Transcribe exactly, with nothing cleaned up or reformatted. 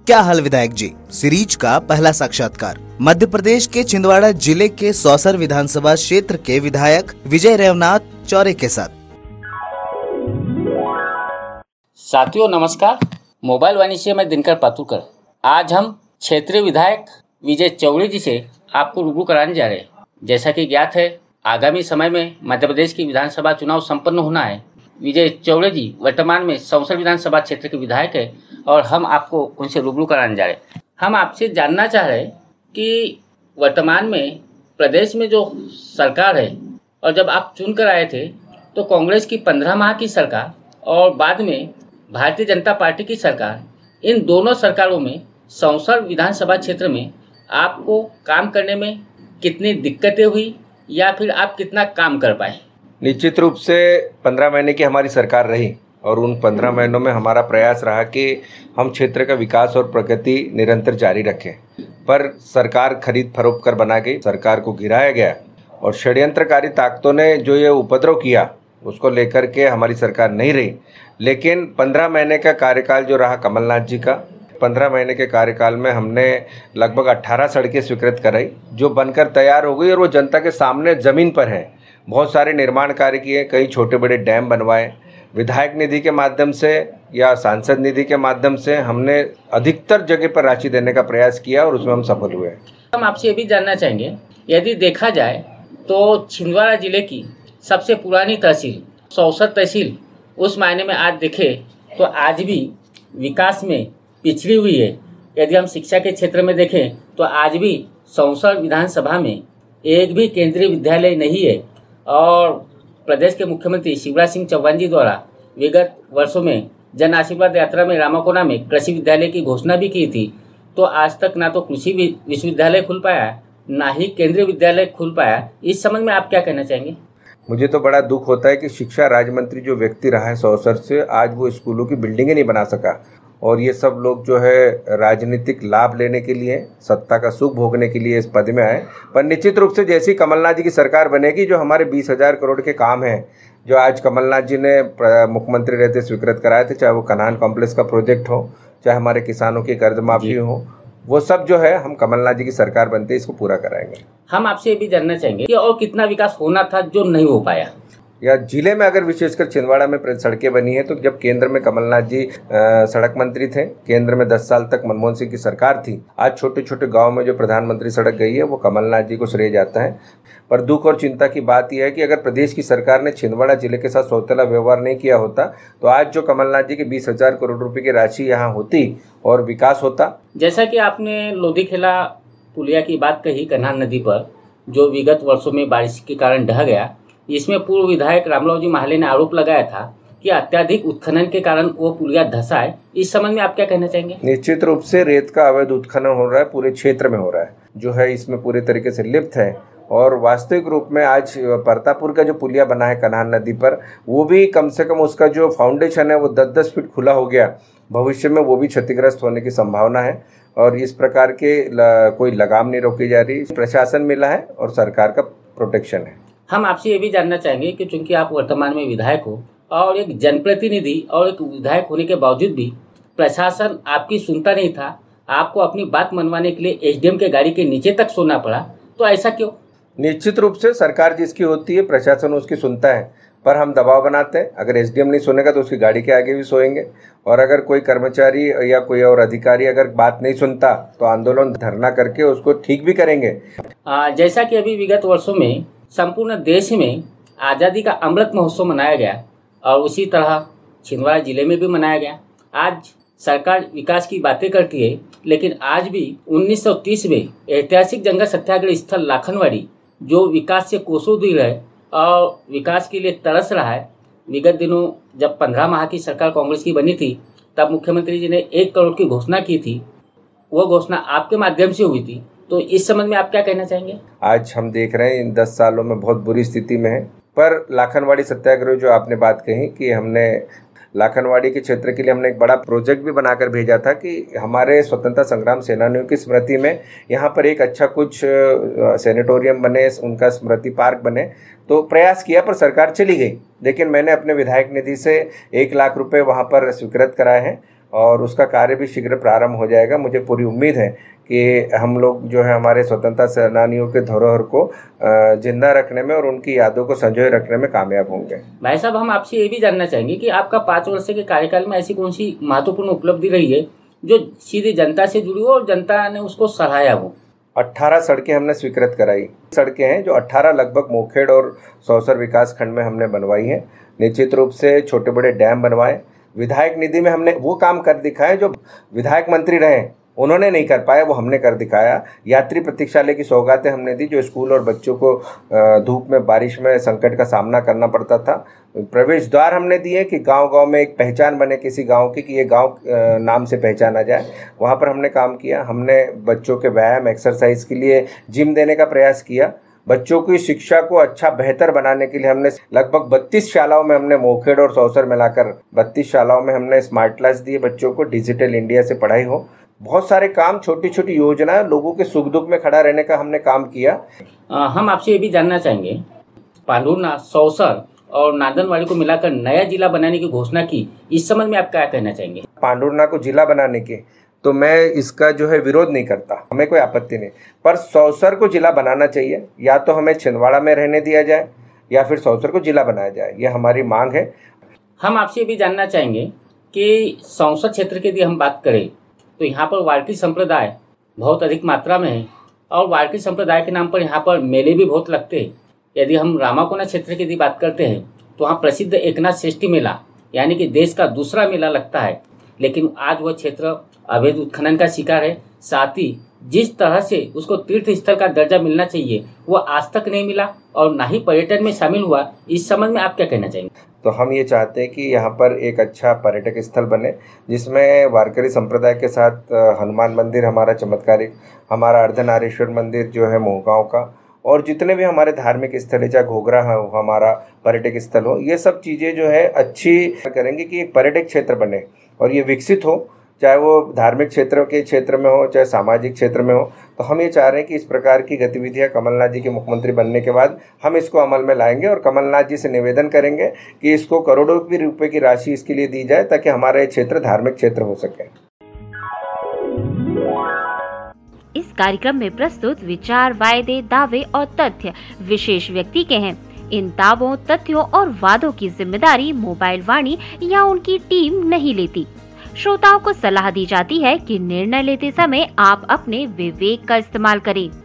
क्या हाल विधायक जी, सीरीज का पहला साक्षात्कार। मध्य प्रदेश के छिंदवाड़ा जिले के सौसर विधानसभा क्षेत्र के विधायक विजय रेवनाथ चौरे के साथ। साथियों नमस्कार, मोबाइल वाणी से मैं दिनकर पातुरकर। आज हम क्षेत्रीय विधायक विजय चौरे जी से आपको रूबरू कराने जा रहे हैं। जैसा कि ज्ञात है, आगामी समय में मध्य प्रदेश की विधानसभा चुनाव संपन्न होना है। विजय चौरे जी वर्तमान में सौसर विधानसभा क्षेत्र के विधायक है और हम आपको उनसे रूबरू कराने जा रहे हैं। हम आपसे जानना चाह रहे हैं कि वर्तमान में प्रदेश में जो सरकार है और जब आप चुन कर आए थे तो कांग्रेस की पंद्रह माह की सरकार और बाद में भारतीय जनता पार्टी की सरकार, इन दोनों सरकारों में सौसर विधानसभा क्षेत्र में आपको काम करने में कितनी दिक्कतें हुई या फिर आप कितना काम कर पाए? निश्चित रूप से पंद्रह महीने की हमारी सरकार रही और उन पंद्रह महीनों में हमारा प्रयास रहा कि हम क्षेत्र का विकास और प्रगति निरंतर जारी रखें। पर सरकार खरीद फरोख्त कर बना गई, सरकार को गिराया गया और षड्यंत्रकारी ताकतों ने जो ये उपद्रव किया उसको लेकर के हमारी सरकार नहीं रही। लेकिन पंद्रह महीने का कार्यकाल जो रहा कमलनाथ जी का, पंद्रह महीने के कार्यकाल में हमने लगभग अट्ठारह सड़कें स्वीकृत कराई जो बनकर तैयार हो गई और वो जनता के सामने ज़मीन पर है। बहुत सारे निर्माण कार्य किए, कई छोटे बड़े डैम बनवाए। विधायक निधि के माध्यम से या सांसद निधि के माध्यम से हमने अधिकतर जगह पर राशि देने का प्रयास किया और उसमें हम सफल हुए। हम आपसे ये भी जानना चाहेंगे, यदि देखा जाए तो छिंदवाड़ा जिले की सबसे पुरानी तहसील सौसर तहसील उस मायने में आज देखे तो आज भी विकास में पिछड़ी हुई है। यदि हम शिक्षा के क्षेत्र में देखें तो आज भी सौसर विधानसभा में एक भी केंद्रीय विद्यालय नहीं है और प्रदेश के मुख्यमंत्री शिवराज सिंह चौहान जी द्वारा विगत वर्षों में जन आशीर्वाद यात्रा में रामाकोना में कृषि विद्यालय की घोषणा भी की थी। तो आज तक ना तो कृषि विश्वविद्यालय खुल पाया, ना ही केंद्रीय विद्यालय खुल पाया। इस संबंध में आप क्या कहना चाहेंगे? मुझे तो बड़ा दुख होता है कि शिक्षा राज्य मंत्री जो व्यक्ति रहा है सौसर से, आज वो स्कूलों की बिल्डिंगें नहीं बना सका और ये सब लोग जो है राजनीतिक लाभ लेने के लिए, सत्ता का सुख भोगने के लिए इस पद में आए। पर निश्चित रूप से जैसी कमलनाथ जी की सरकार बनेगी, जो हमारे बीस हजार करोड़ के काम हैं जो आज कमलनाथ जी ने मुख्यमंत्री रहते स्वीकृत कराए थे, चाहे वो कनान कॉम्प्लेक्स का प्रोजेक्ट हो, चाहे हमारे किसानों की कर्ज माफी हो, वो सब जो है हम कमलनाथ जी की सरकार बनते इसको पूरा कराएंगे। हम आपसे ये भी जानना चाहेंगे कि और कितना विकास होना था जो नहीं हो पाया? या जिले में अगर विशेषकर छिंदवाड़ा में सड़कें बनी है तो जब केंद्र में कमलनाथ जी सड़क मंत्री थे, केंद्र में दस साल तक मनमोहन सिंह की सरकार थी, आज छोटे छोटे गांव में जो प्रधानमंत्री सड़क गई है वो कमलनाथ जी को श्रेय जाता है। पर दुख और चिंता की बात यह है कि अगर प्रदेश की सरकार ने छिंदवाड़ा जिले के साथ सौतेला व्यवहार नहीं किया होता तो आज जो कमलनाथ जी की बीस हजार करोड़ रुपए की राशि यहाँ होती और विकास होता। जैसा कि आपने लोधीखेला पुलिया की बात कही कन्हान नदी पर, जो विगत वर्षों में बारिश के कारण ढह गया, इसमें पूर्व विधायक रामलाल जी महाले ने आरोप लगाया था कि अत्यधिक उत्खनन के कारण वो पुलिया धंसा है। इस संबंध में आप क्या कहना चाहेंगे? निश्चित रूप से रेत का अवैध उत्खनन हो रहा है, पूरे क्षेत्र में हो रहा है, जो है इसमें पूरे तरीके से लिप्त है। और वास्तविक रूप में आज परतापुर का जो पुलिया बना है कन्हान नदी पर, वो भी कम से कम उसका जो फाउंडेशन है वो दस दस फीट खुला हो गया। भविष्य में वो भी क्षतिग्रस्त होने की संभावना है और इस प्रकार के ल, कोई लगाम नहीं रोकी जा रही। प्रशासन मिला है और सरकार का प्रोटेक्शन है। हम आपसे ये भी जानना चाहेंगे कि चूंकि आप वर्तमान में विधायक हो और एक जनप्रतिनिधि और एक विधायक होने के बावजूद भी प्रशासन आपकी सुनता नहीं था, आपको अपनी बात मनवाने के लिए एसडीएम के गाड़ी के नीचे तक सोना पड़ा, तो ऐसा क्यों? निश्चित रूप से सरकार जिसकी होती है प्रशासन उसकी सुनता है, पर हम दबाव बनाते हैं। अगर एसडीएम नहीं सुनेगा तो उसकी गाड़ी के आगे भी सोएंगे और अगर कोई कर्मचारी या कोई और अधिकारी अगर बात नहीं सुनता तो आंदोलन धरना करके उसको ठीक भी करेंगे। आ, जैसा कि अभी विगत वर्षों में संपूर्ण देश में आज़ादी का अमृत महोत्सव मनाया गया और उसी तरह छिंदवाड़ा जिले में भी मनाया गया। आज सरकार विकास की बातें करती है, लेकिन आज भी उन्नीस सौ तीस में ऐतिहासिक जंगल सत्याग्रह स्थल लाखनवाड़ी जो विकास से कोसों दूर है और विकास के लिए तरस रहा है। विगत दिनों जब पंद्रह माह की सरकार कांग्रेस की बनी थी तब मुख्यमंत्री जी ने एक करोड़ की घोषणा की थी, वो घोषणा आपके माध्यम से हुई थी। तो इस संबंध में आप क्या कहना चाहेंगे? आज हम देख रहे हैं इन दस सालों में बहुत बुरी स्थिति में है, पर लाखनवाड़ी सत्याग्रह जो आपने बात कही कि हमने लाखनवाड़ी के क्षेत्र के लिए हमने एक बड़ा प्रोजेक्ट भी बनाकर भेजा था कि हमारे स्वतंत्रता संग्राम सेनानियों की स्मृति में यहाँ पर एक अच्छा कुछ सैनिटोरियम बने, उनका स्मृति पार्क बने। तो प्रयास किया पर सरकार चली गई, लेकिन मैंने अपने विधायक निधि से एक लाख रुपए वहाँ पर स्वीकृत कराए हैं और उसका कार्य भी शीघ्र प्रारंभ हो जाएगा। मुझे पूरी उम्मीद है कि हम लोग जो है हमारे स्वतंत्रता सेनानियों के धरोहर को जिंदा रखने में और उनकी यादों को संजोए रखने में कामयाब होंगे। भाई साहब, हम आपसे ये भी जानना चाहेंगे कि आपका पाँच वर्ष के कार्यकाल में ऐसी कौन सी महत्वपूर्ण उपलब्धि रही है जो सीधे जनता से जुड़ी हो और जनता ने उसको सराहाया हो? अट्ठारह सड़कें हमने स्वीकृत कराई। सड़कें हैं जो अट्ठारह लगभग मोखेड़ और सौसर विकास खंड में हमने बनवाई हैं। निश्चित रूप से छोटे बड़े डैम बनवाए। विधायक निधि में हमने वो काम कर दिखाए जो विधायक मंत्री रहे उन्होंने नहीं कर पाया, वो हमने कर दिखाया। यात्री प्रतीक्षालय की सौगातें हमने दी जो स्कूल और बच्चों को धूप में बारिश में संकट का सामना करना पड़ता था। प्रवेश द्वार हमने दिए कि गांव-गांव में एक पहचान बने किसी गांव की कि ये गांव नाम से पहचाना जाए, वहाँ पर हमने काम किया। हमने बच्चों के व्यायाम एक्सरसाइज के लिए जिम देने का प्रयास किया। बच्चों की शिक्षा को अच्छा बेहतर बनाने के लिए हमने लगभग बत्तीस शालाओं में हमने मोखेड़ और सौसर मिलाकर बत्तीस शालाओं में हमने स्मार्ट क्लास दिए बच्चों को, डिजिटल इंडिया से पढ़ाई हो। बहुत सारे काम, छोटी छोटी योजना, लोगों के सुख दुख में खड़ा रहने का हमने काम किया। आ, हम आपसे ये भी जानना चाहेंगे, पांडुरनाथ, सौसर और नांदनवाड़ी को मिलाकर नया जिला बनाने की घोषणा की, इस संबंध में आप क्या कहना चाहेंगे? पांडुरनाथ को जिला बनाने के तो मैं इसका जो है विरोध नहीं करता, हमें कोई आपत्ति नहीं, पर सौसर को जिला बनाना चाहिए। या तो हमें छिंदवाड़ा में रहने दिया जाए या फिर सौसर को जिला बनाया जाए, यह हमारी मांग है। हम आपसे ये भी जानना चाहेंगे कि सौसर क्षेत्र की यदि हम बात करें तो यहाँ पर वारकरी संप्रदाय बहुत अधिक मात्रा में है और वारकरी संप्रदाय के नाम पर यहाँ पर मेले भी बहुत लगते हैं। यदि हम रामाकोना क्षेत्र की यदि बात करते हैं तो वहाँ प्रसिद्ध एकनाथ षष्ठी मेला यानी कि देश का दूसरा मेला लगता है, लेकिन आज वह क्षेत्र अवैध उत्खनन का शिकार है। साथ ही जिस तरह से उसको तीर्थ स्थल का दर्जा मिलना चाहिए वो आज तक नहीं मिला और ना ही पर्यटन में शामिल हुआ। इस संबंध में आप क्या कहना चाहेंगे? तो हम ये चाहते हैं कि यहाँ पर एक अच्छा पर्यटक स्थल बने जिसमें वारकरी संप्रदाय के साथ हनुमान मंदिर हमारा चमत्कारिक, हमारा अर्धनारीश्वर मंदिर जो है मोहगांव का, और जितने भी हमारे धार्मिक स्थल है, चाहे घोघरा हो हमारा पर्यटक स्थल हो, ये सब चीज़ें जो है अच्छी करेंगे कि एक पर्यटक क्षेत्र बने और ये विकसित हो, चाहे वो धार्मिक क्षेत्र के क्षेत्र में हो चाहे सामाजिक क्षेत्र में हो। तो हम ये चाह रहे हैं कि इस प्रकार की गतिविधियां कमलनाथ जी के मुख्यमंत्री बनने के बाद हम इसको अमल में लाएंगे और कमलनाथ जी से निवेदन करेंगे कि इसको करोड़ों की रुपए की राशि इसके लिए दी जाए ताकि हमारा ये क्षेत्र धार्मिक क्षेत्र हो सके। इस कार्यक्रम में प्रस्तुत विचार, वायदे, दावे और तथ्य विशेष व्यक्ति के हैं। इन दावों, तथ्यों और वादों की जिम्मेदारी मोबाइल वाणी या उनकी टीम नहीं लेती। श्रोताओं को सलाह दी जाती है कि निर्णय लेते समय आप अपने विवेक का इस्तेमाल करें।